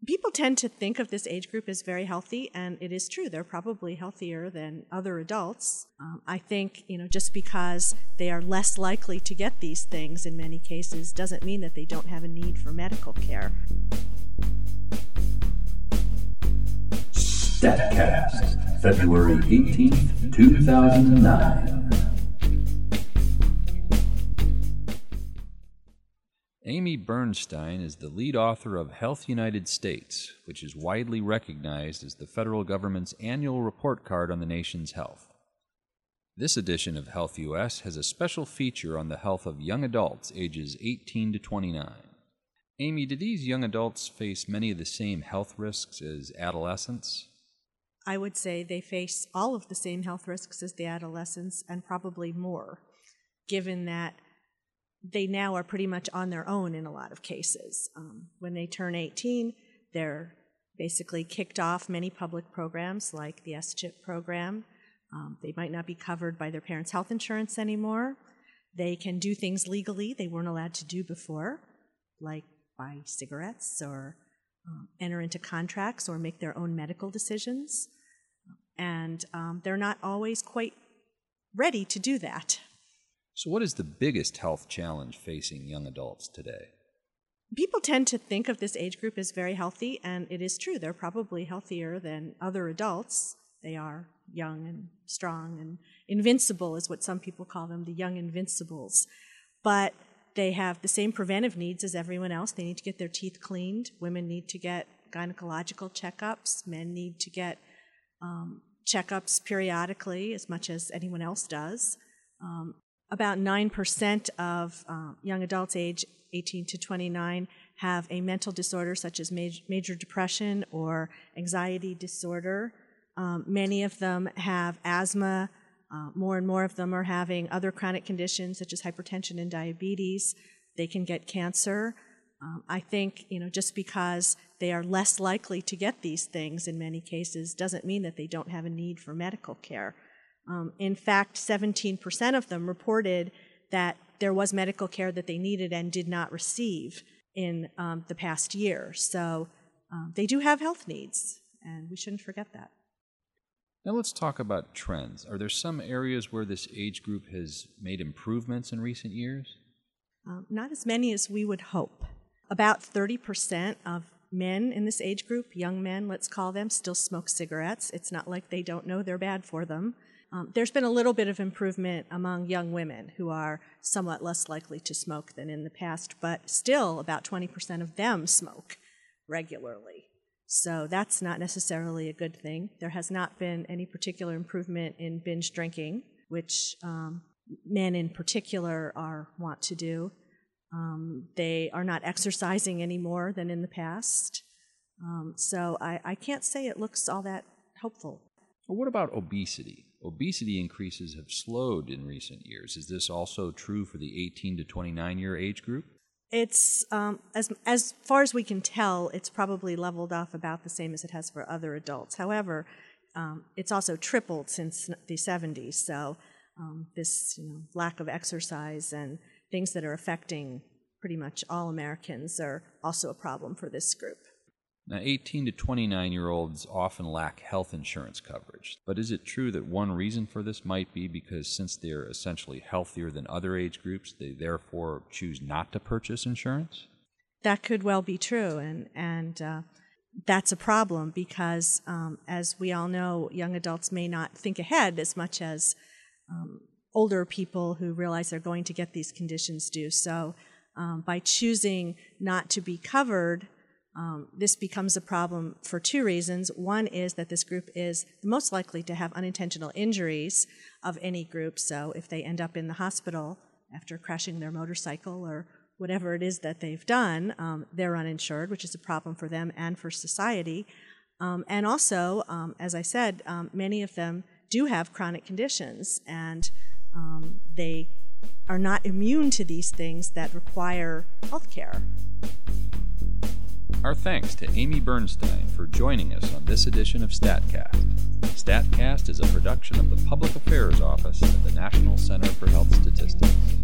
People tend to think of this age group as very healthy, and it is true. They're probably healthier than other adults. I think, just because they are less likely to get these things in many cases doesn't mean that they don't have a need for medical care. StatCast, February 18th, 2009. Amy Bernstein is the lead author of Health United States, which is widely recognized as the federal government's annual report card on the nation's health. This edition of Health US has a special feature on the health of young adults ages 18 to 29. Amy, do these young adults face many of the same health risks as adolescents? I would say they face all of the same health risks as the adolescents, and probably more, given that they now are pretty much on their own in a lot of cases. When they turn 18, they're basically kicked off many public programs like the SCHIP program. They might not be covered by their parents' health insurance anymore. They can do things legally they weren't allowed to do before, like buy cigarettes or enter into contracts or make their own medical decisions. And they're not always quite ready to do that. So what is the biggest health challenge facing young adults today? People tend to think of this age group as very healthy, and it is true. They're probably healthier than other adults. They are young and strong and invincible is what some people call them, the young invincibles. But they have the same preventive needs as everyone else. They need to get their teeth cleaned. Women need to get gynecological checkups. Men need to get checkups periodically as much as anyone else does. About 9% of young adults age 18 to 29 have a mental disorder such as major depression or anxiety disorder. Many of them have asthma. More and more of them are having other chronic conditions such as hypertension and diabetes. They can get cancer. I think, just because they are less likely to get these things in many cases doesn't mean that they don't have a need for medical care. In fact, 17% of them reported that there was medical care that they needed and did not receive in the past year. So they do have health needs, and we shouldn't forget that. Now let's talk about trends. Are there some areas where this age group has made improvements in recent years? Not as many as we would hope. About 30% of men in this age group, young men, let's call them, still smoke cigarettes. It's not like they don't know they're bad for them. There's been a little bit of improvement among young women who are somewhat less likely to smoke than in the past, but still about 20% of them smoke regularly. So that's not necessarily a good thing. There has not been any particular improvement in binge drinking, which men in particular want to do. They are not exercising any more than in the past. So I can't say it looks all that hopeful. Well, what about obesity? Obesity increases have slowed in recent years. Is this also true for the 18 to 29-year age group? It's, as far as we can tell, it's probably leveled off about the same as it has for other adults. However, it's also tripled since the 70s. So this lack of exercise and things that are affecting pretty much all Americans are also a problem for this group. Now, 18 to 29-year-olds often lack health insurance coverage. But is it true that one reason for this might be because since they're essentially healthier than other age groups, they therefore choose not to purchase insurance? That could well be true, and that's a problem because, as we all know, young adults may not think ahead as much as older people who realize they're going to get these conditions do. So by choosing not to be covered, this becomes a problem for two reasons. One is that this group is most likely to have unintentional injuries of any group. So if they end up in the hospital after crashing their motorcycle or whatever it is that they've done, they're uninsured, which is a problem for them and for society. And also, as I said, many of them do have chronic conditions, and they are not immune to these things that require health care. Our thanks to Amy Bernstein for joining us on this edition of StatCast. StatCast is a production of the Public Affairs Office at the National Center for Health Statistics.